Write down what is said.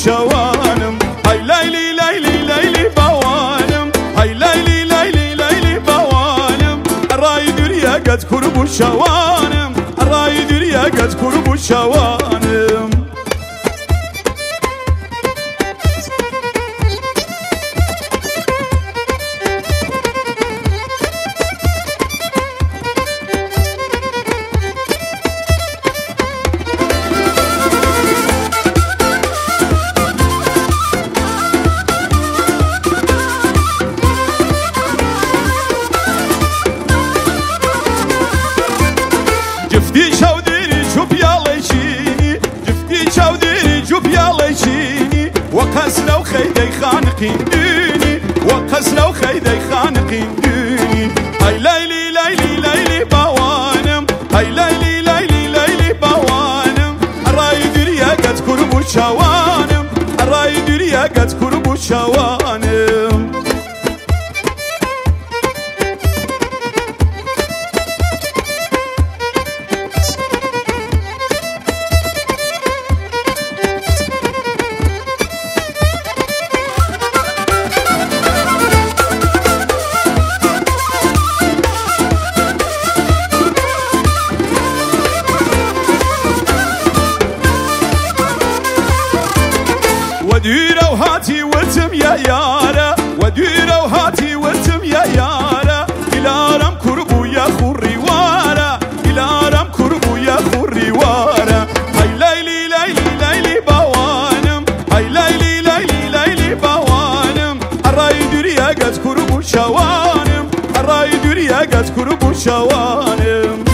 شوانم هاي ليلي ليلي ليلي بوانم هاي ليلي ليلي ليلي بوانم الراي دريا قد كرب شوانم الراي دريا قد كرب شوانم جفتي شوديني شوف يا ليشيني جفتي شوديني شوف يا ليشيني وقسنا وخيدي خانقين ديني وقسنا وخيدي خانقين ديني هاي ليلي ليلي ليلي بوانم هاي ليلي ليلي ليلي بوانم الراي دريا قد كرب شوانم الراي دريا قد كرب شوانم وديرة وهاتي وتم يا يارا وديرة وهاتي وتم يا يارا إلى رم كربو يا خوري وارا إلى رم كربو يا خوري وارا هاي ليلي ليلي ليلي بوانم هاي ليلي ليلي ليلي بوانم الراي دريا قد كربو شوانم الراي دريا قد كربو شوانم